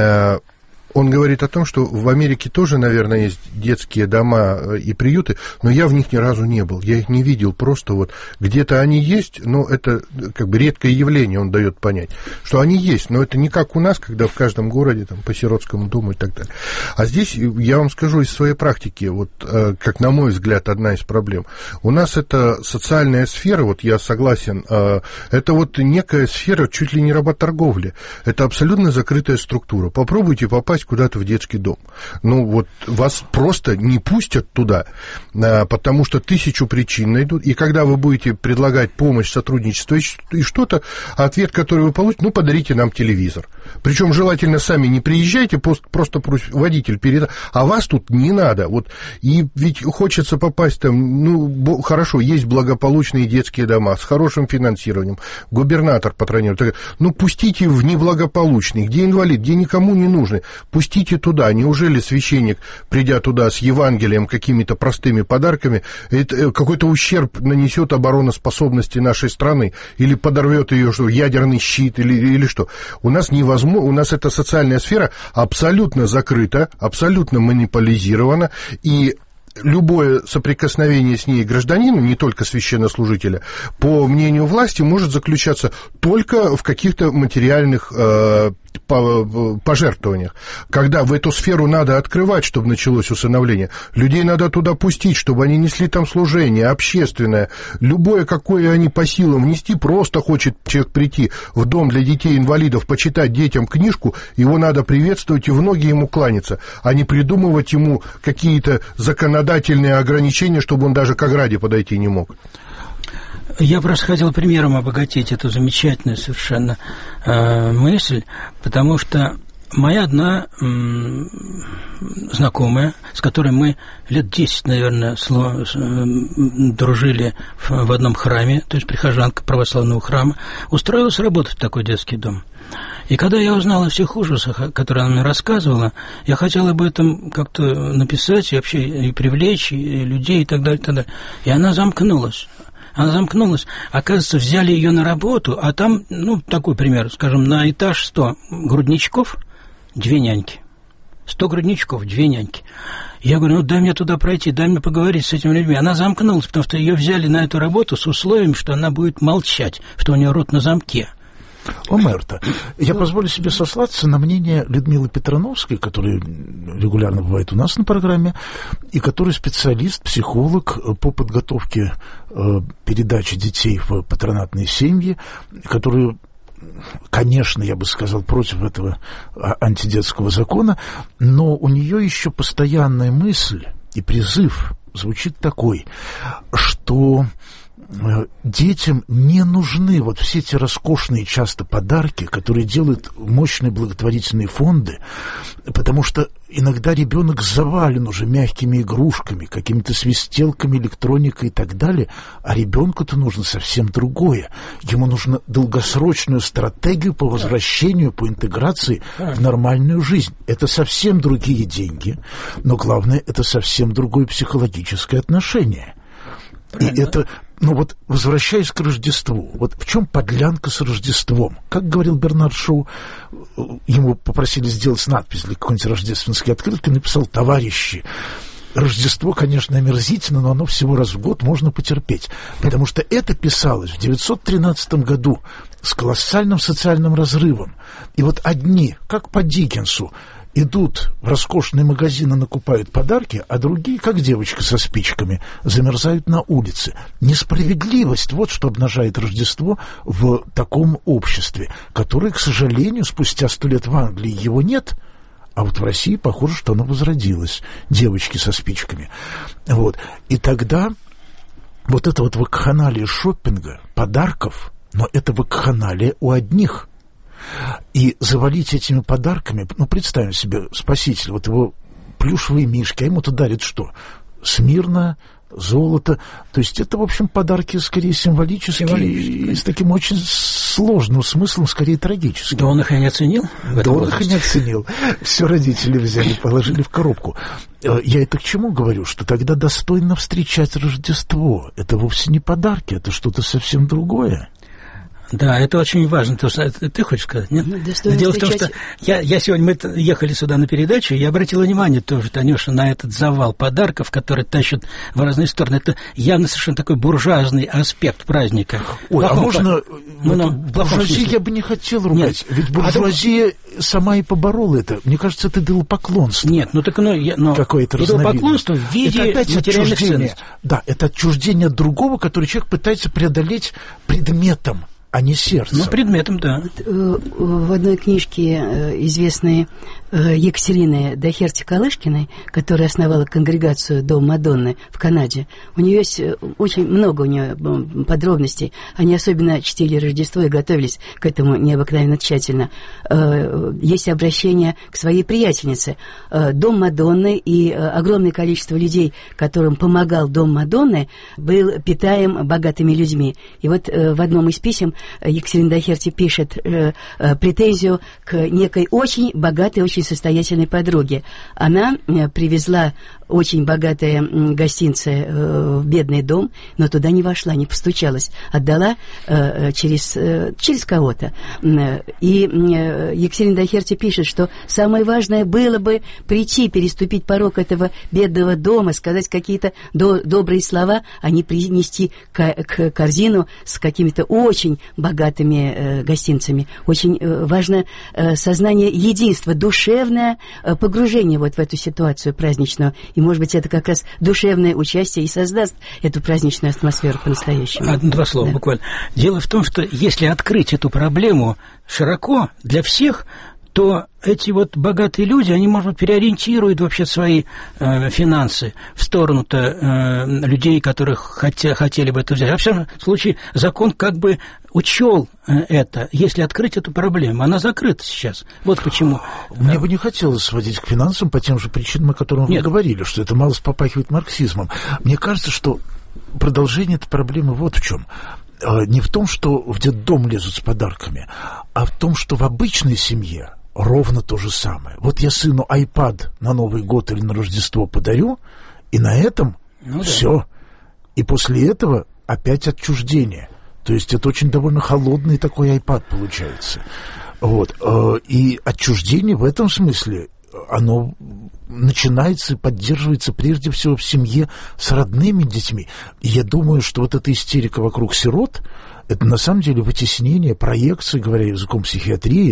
он говорит о том, что в Америке тоже, наверное, есть детские дома и приюты, но я в них ни разу не был, я их не видел, просто вот где-то они есть, но это как бы редкое явление, он дает понять, что они есть, но это не как у нас, когда в каждом городе там, по сиротскому дому и так далее. А здесь я вам скажу из своей практики, вот как на мой взгляд одна из проблем. У нас это социальная сфера, вот я согласен, это вот некая сфера чуть ли не работорговли, это абсолютно закрытая структура. Попробуйте попасть куда-то в детский дом. Ну, вот вас просто не пустят туда, потому что 1000 причин найдут, и когда вы будете предлагать помощь, сотрудничество и что-то, ответ, который вы получите, ну, подарите нам телевизор. Причем желательно сами не приезжайте, просто водитель передаст, а вас тут не надо. Вот, и ведь хочется попасть там, ну, хорошо, есть благополучные детские дома с хорошим финансированием, губернатор патронирует, ну, пустите в неблагополучные, где инвалид, где никому не нужны, пустите туда. Неужели священник, придя туда с Евангелием, какими-то простыми подарками, это какой-то ущерб нанесет обороноспособности нашей страны или подорвет ее ядерный щит или что? У нас невозможно, у нас эта социальная сфера абсолютно закрыта, абсолютно монополизирована, и любое соприкосновение с ней гражданину, не только священнослужителя, по мнению власти, может заключаться только в каких-то материальных пожертвованиях. Когда в эту сферу надо открывать, чтобы началось усыновление, людей надо туда пустить, чтобы они несли там служение общественное, любое, какое они по силам внести. Просто хочет человек прийти в дом для детей-инвалидов, почитать детям книжку, его надо приветствовать и в ноги ему кланяться, а не придумывать ему какие-то законодательные ограничения, чтобы он даже к ограде подойти не мог. Я просто хотел примером обогатить эту замечательную совершенно мысль, потому что моя одна знакомая, с которой мы лет 10, наверное, дружили в одном храме, то есть прихожанка православного храма, устроилась работать в такой детский дом. И когда я узнал о всех ужасах, которые она мне рассказывала, я хотел об этом как-то написать и вообще и привлечь и людей и так далее, и так далее. И она замкнулась. Оказывается, взяли ее на работу, а там, такой пример, скажем, на этаж 100 грудничков, 2 няньки. 100 грудничков, 2 няньки. Я говорю, дай мне туда пройти, дай мне поговорить с этими людьми. Она замкнулась, потому что ее взяли на эту работу с условием, что она будет молчать, что у нее рот на замке. Омерта, я позволю себе сослаться на мнение Людмилы Петрановской, которая регулярно бывает у нас на программе, и который специалист, психолог по подготовке передачи детей в патронатные семьи, который, конечно, я бы сказал, против этого антидетского закона, но у нее еще постоянная мысль и призыв звучит такой, что детям не нужны вот все эти роскошные часто подарки, которые делают мощные благотворительные фонды, потому что иногда ребенок завален уже мягкими игрушками, какими-то свистелками, электроникой и так далее, а ребенку-то нужно совсем другое. Ему нужно долгосрочную стратегию по возвращению, по интеграции в нормальную жизнь. Это совсем другие деньги, но главное, это совсем другое психологическое отношение. И это... возвращаясь к Рождеству, вот в чем подлянка с Рождеством? Как говорил Бернард Шоу, ему попросили сделать надпись для какой-нибудь рождественской открытки, написал: «Товарищи, Рождество, конечно, омерзительно, но оно всего раз в год можно потерпеть». Потому что это писалось в 1913 году с колоссальным социальным разрывом. И вот одни, как по Диккенсу, идут в роскошные магазины, накупают подарки, а другие, как девочка со спичками, замерзают на улице. Несправедливость — вот что обнажает Рождество в таком обществе, которое, к сожалению, спустя 100 лет в Англии его нет, а вот в России похоже, что оно возродилось. Девочки со спичками. И тогда вот это вот вакханалия шоппинга, подарков, но это вакханалия у одних. И завалить этими подарками, представим себе, Спаситель, вот его плюшевые мишки, а ему-то дарят что? Смирно, золото. То есть это, в общем, подарки скорее символические и с таким очень сложным смыслом, скорее трагическим. Да он их и не оценил? Да он их и не оценил. Все родители взяли, положили в коробку. Я это к чему говорю? Что тогда достойно встречать Рождество. Это вовсе не подарки, это что-то совсем другое. Да, это очень важно. Ты хочешь сказать, нет? Дело в том, что я сегодня, мы ехали сюда на передачу, и я обратил внимание тоже, Танюша, на этот завал подарков, которые тащат в разные стороны. Это явно совершенно такой буржуазный аспект праздника. Ой, а можно... буржуазию я бы не хотел ругать. Нет. Ведь буржуазия сама и поборола это. Мне кажется, это идолопоклонство. Нет, какое-то идолопоклонство в виде материальных ценностей. Да, это отчуждение от другого, который человек пытается преодолеть предметом, а не сердцем. Предметом, да. В одной книжке известной Екатерины Дахерти-Калышкиной, которая основала конгрегацию «Дом Мадонны» в Канаде, у нее есть очень много подробностей. Они особенно чтили Рождество и готовились к этому необыкновенно тщательно. Есть обращение к своей приятельнице. Дом Мадонны и огромное количество людей, которым помогал Дом Мадонны, был питаем богатыми людьми. И вот в одном из писем Екатерина Дахерти пишет претензию к некой очень богатой, очень состоятельной подруге. Она привезла очень богатые гостинцы в бедный дом, но туда не вошла, не постучалась. Отдала через кого-то. И Екатерина Дахерти пишет, что самое важное было бы прийти, переступить порог этого бедного дома, сказать какие-то добрые слова, а не принести корзину с какими-то очень богатыми гостинцами. Очень важно сознание единства, душевное погружение вот в эту ситуацию праздничную. И, может быть, это как раз душевное участие и создаст эту праздничную атмосферу по-настоящему. Два слова буквально. Дело в том, что если открыть эту проблему широко для всех, то эти вот богатые люди, они, может быть, переориентируют вообще свои финансы в сторону-то людей, которых хотели бы это взять. Во всяком случае, закон как бы учел это, если открыть эту проблему. Она закрыта сейчас. Вот почему. Мне бы не хотелось сводить к финансам по тем же причинам, о которых вы говорили, что это мало попахивает марксизмом. Мне кажется, что продолжение этой проблемы вот в чем. Не в том, что в детдом лезут с подарками, а в том, что в обычной семье ровно то же самое. Вот я сыну iPad на Новый год или на Рождество подарю, и на этом все. И после этого опять отчуждение. То есть это очень довольно холодный такой iPad получается. Вот. И отчуждение в этом смысле, оно начинается и поддерживается прежде всего в семье с родными детьми. И я думаю, что вот эта истерика вокруг сирот, это на самом деле вытеснение, проекции, говоря языком психиатрии,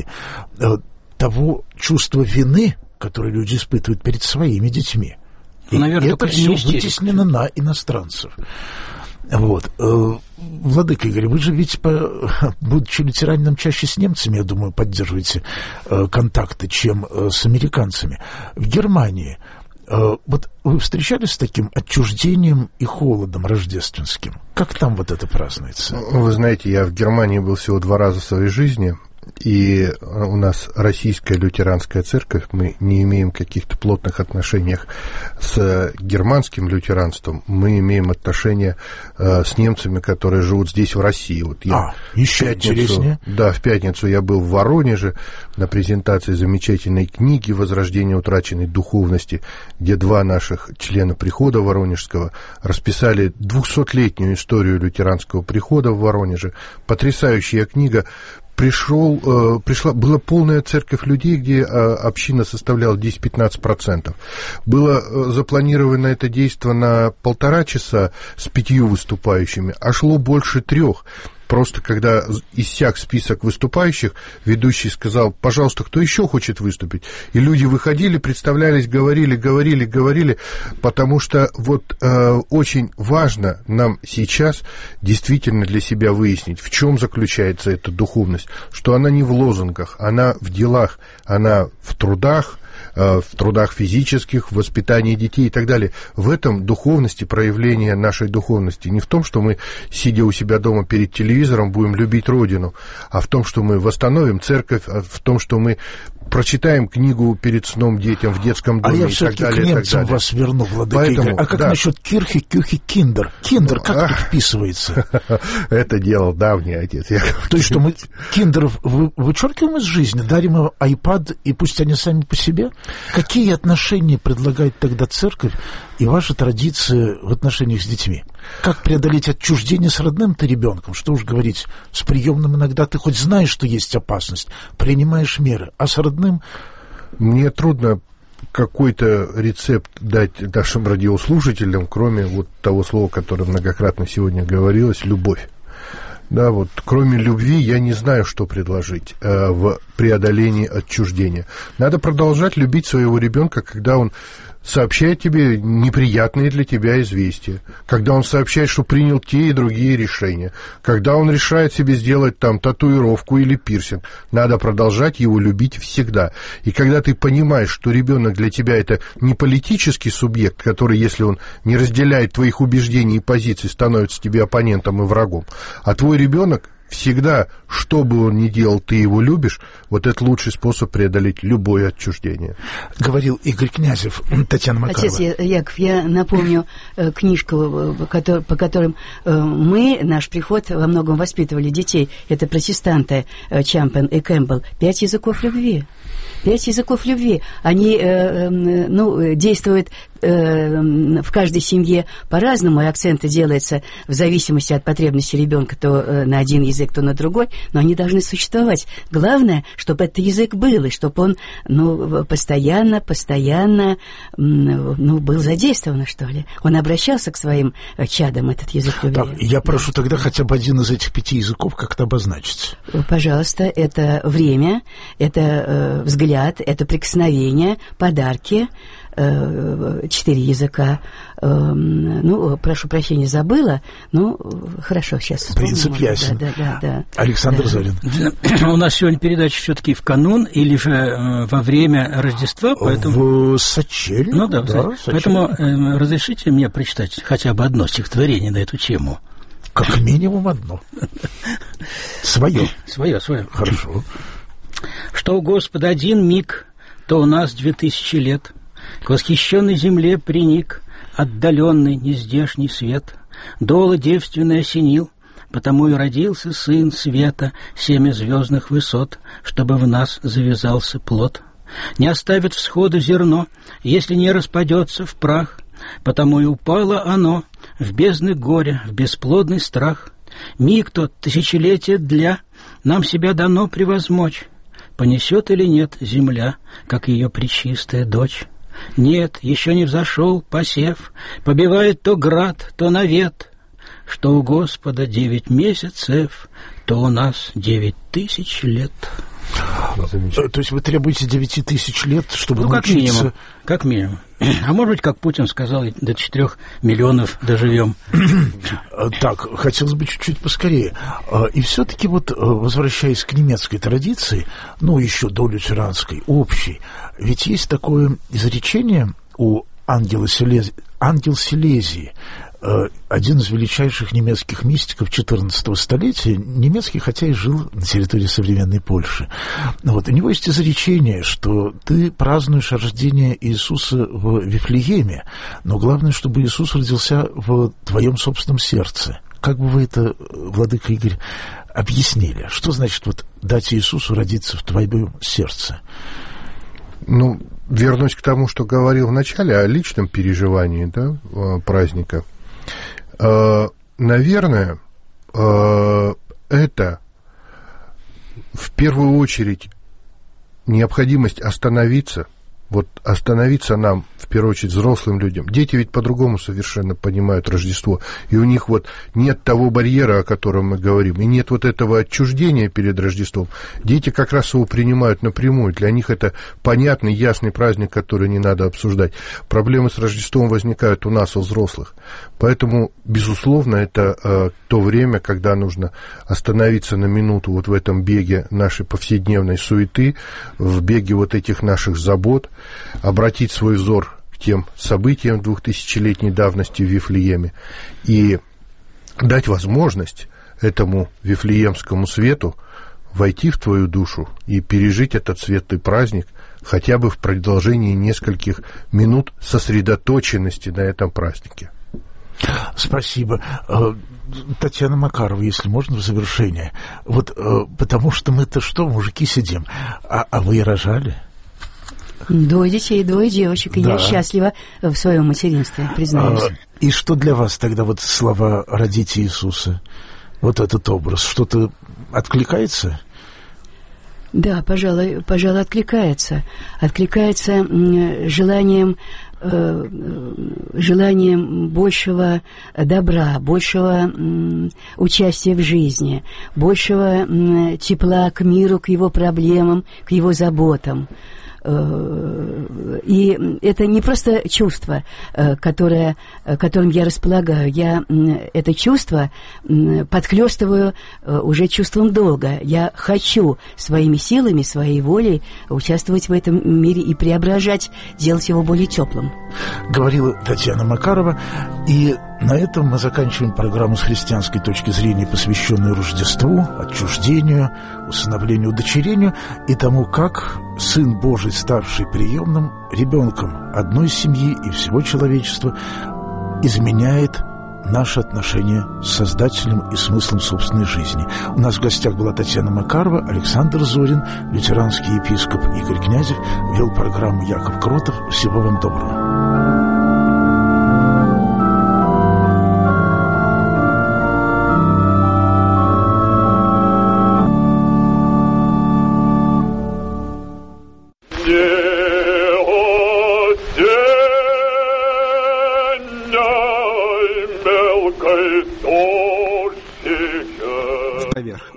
того чувства вины, которое люди испытывают перед своими детьми. И наверное, это все вытеснено на иностранцев. Вот. Владыка Игорь, вы же ведь, будучи лютеранином, чаще с немцами, я думаю, поддерживаете контакты, чем с американцами. В Германии вот вы встречались с таким отчуждением и холодом рождественским? Как там вот это празднуется? Вы знаете, я в Германии был всего 2 раза в своей жизни. И у нас российская лютеранская церковь, мы не имеем каких-то плотных отношений с германским лютеранством, мы имеем отношения с немцами, которые живут здесь, в России. Вот я еще интереснее. Да, в пятницу я был в Воронеже на презентации замечательной книги «Возрождение утраченной духовности», где 2 наших члена прихода воронежского расписали 200-летнюю историю лютеранского прихода в Воронеже. Потрясающая книга. Была полная церковь людей, где община составляла 10-15%. Было запланировано это действо на 1,5 часа с 5 выступающими, а шло больше 3. Просто когда иссяк список выступающих, ведущий сказал: пожалуйста, кто еще хочет выступить? И люди выходили, представлялись, говорили, потому что вот очень важно нам сейчас действительно для себя выяснить, в чем заключается эта духовность, что она не в лозунгах, она в делах, она в трудах физических, в воспитании детей и так далее. В этом духовности, проявление нашей духовности. Не в том, что мы, сидя у себя дома перед телевизором, будем любить Родину, а в том, что мы восстановим церковь, а в том, что мы прочитаем книгу перед сном детям в детском доме и так далее. А я все-таки к немцам вас верну, Владыка Игорь. А как насчет кирхи, кюхи, киндер? Киндер как тут вписывается? Это делал давний отец. То есть, что мы киндеров вычеркиваем из жизни, дарим им iPad, и пусть они сами по себе? Какие отношения предлагает тогда церковь и ваши традиции в отношениях с детьми? Как преодолеть отчуждение с родным-то ребенком? Что уж говорить, с приемным иногда ты хоть знаешь, что есть опасность, принимаешь меры, а с родным... Мне трудно какой-то рецепт дать нашим радиослушателям, кроме вот того слова, которое многократно сегодня говорилось, любовь. Да, вот кроме любви я не знаю, что предложить в преодолении отчуждения. Надо продолжать любить своего ребенка, когда он сообщает тебе неприятные для тебя известия, когда он сообщает, что принял те и другие решения, когда он решает себе сделать там татуировку или пирсинг. Надо продолжать его любить всегда. И когда ты понимаешь, что ребенок для тебя это не политический субъект, который, если он не разделяет твоих убеждений и позиций, становится тебе оппонентом и врагом, а твой ребенок всегда, что бы он ни делал, ты его любишь, вот это лучший способ преодолеть любое отчуждение. Говорил Игорь Князев, Татьяна Макарова. Отец Яков, я напомню книжку, по которым мы, наш приход, во многом воспитывали детей. Это протестанты Чампен и Кэмпбелл. 5 языков любви. 5 языков любви. Они действуют в каждой семье по-разному, и акценты делаются в зависимости от потребностей ребенка то на один язык, то на другой, но они должны существовать. Главное, чтобы этот язык был, и чтобы он постоянно был задействован, что ли. Он обращался к своим чадам, этот язык любви. Так, я прошу тогда хотя бы один из этих 5 языков как-то обозначить. Пожалуйста, это время, это взгляд, это прикосновение, подарки, 4 языка. Прошу прощения, забыла. Хорошо, сейчас вспомню. Принцип ясен. Да. Александр Зорин. У нас сегодня передача все-таки в канун или же во время Рождества, поэтому... В сочельник. Сочельник. Поэтому разрешите мне прочитать хотя бы одно стихотворение на эту тему. Как минимум одно. Свое. Свое. Хорошо. Что у Господа один миг, то у нас 2000 лет. К восхищенной земле приник отдаленный нездешний свет. Доло девственный осенил, потому и родился сын света, семя звездных высот, чтобы в нас завязался плод. Не оставит всходу зерно, если не распадется в прах, потому и упало оно в бездны горя, в бесплодный страх. Миг тот, тысячелетие для, нам себя дано превозмочь. Понесет или нет земля, как ее пречистая дочь? Нет, еще не взошел посев, побивает то град, то навет. Что у Господа 9 месяцев, то у нас 9000 лет. То есть вы требуете 9000 лет, чтобы научиться... Как минимум. А может быть, как Путин сказал, до 4 миллионов доживем. Так, хотелось бы чуть-чуть поскорее. И все-таки возвращаясь к немецкой традиции, еще до лютеранской, общей, ведь есть такое изречение у ангела Силезии, один из величайших немецких мистиков XIV столетия, немецкий, хотя и жил на территории современной Польши. У него есть изречение, что ты празднуешь рождение Иисуса в Вифлееме, но главное, чтобы Иисус родился в твоем собственном сердце. Как бы вы это, владыка Игорь, объяснили? Что значит дать Иисусу родиться в твоем сердце? Вернусь к тому, что говорил в начале о личном переживании праздника. Наверное, это в первую очередь необходимость остановиться. Остановиться нам, в первую очередь, взрослым людям. Дети ведь по-другому совершенно понимают Рождество. И у них нет того барьера, о котором мы говорим. И нет этого отчуждения перед Рождеством. Дети как раз его принимают напрямую. Для них это понятный, ясный праздник, который не надо обсуждать. Проблемы с Рождеством возникают у нас, у взрослых. Поэтому, безусловно, это то время, когда нужно остановиться на минуту в этом беге нашей повседневной суеты, в беге этих наших забот, обратить свой взор к тем событиям 2000-летней давности в Вифлееме и дать возможность этому вифлеемскому свету войти в твою душу и пережить этот светлый праздник хотя бы в продолжении нескольких минут сосредоточенности на этом празднике. Спасибо. Татьяна Макарова, если можно, в завершение. Потому что мы-то мужики сидим, а вы и рожали? 2 детей, 2 девочек, и я счастлива в своем материнстве, признаюсь. И что для вас тогда слова «родите Иисуса», этот образ, что-то откликается? Да, пожалуй, откликается. Откликается желанием большего добра, большего участия в жизни, большего тепла к миру, к его проблемам, к его заботам. И это не просто чувство, которым я располагаю. Я это чувство подхлёстываю уже чувством долга. Я хочу своими силами, своей волей участвовать в этом мире и преображать, делать его более теплым. Говорила Татьяна Макарова. И на этом мы заканчиваем программу с христианской точки зрения, посвященную Рождеству, отчуждению, усыновлению, удочерению и тому, как Сын Божий, ставший приемным ребенком одной семьи и всего человечества, изменяет наши отношения с Создателем и смыслом собственной жизни. У нас в гостях была Татьяна Макарова, Александр Зорин, лютеранский епископ Игорь Князев, вел программу Яков Кротов. Всего вам доброго.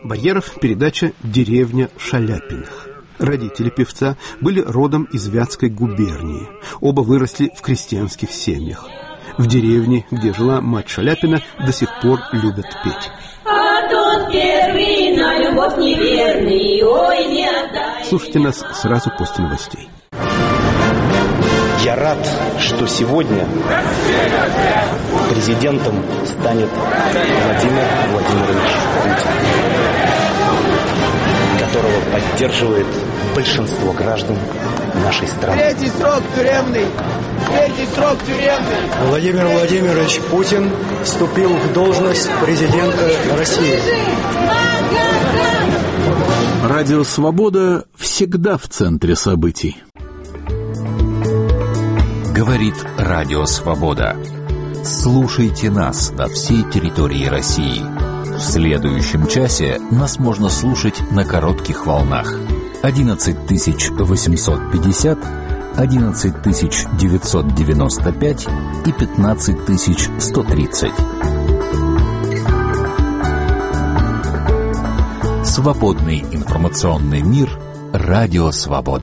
Барьеров передача «Деревня Шаляпиных». Родители певца были родом из Вятской губернии. Оба выросли в крестьянских семьях. В деревне, где жила мать Шаляпина, до сих пор любят петь. А тот первый на любовь неверный, ой, не отдай. Слушайте нас сразу после новостей. Я рад, что сегодня президентом станет Владимир Владимирович Путин, которого поддерживает большинство граждан нашей страны. Третий срок тюремный! Третий срок тюремный! Владимир Владимирович Путин вступил в должность президента России. Радио «Свобода» всегда в центре событий. Говорит Радио «Свобода». Слушайте нас на всей территории России. В следующем часе нас можно слушать на коротких волнах. 11850, 11995 и 15130. Свободный информационный мир. Радио «Свобода».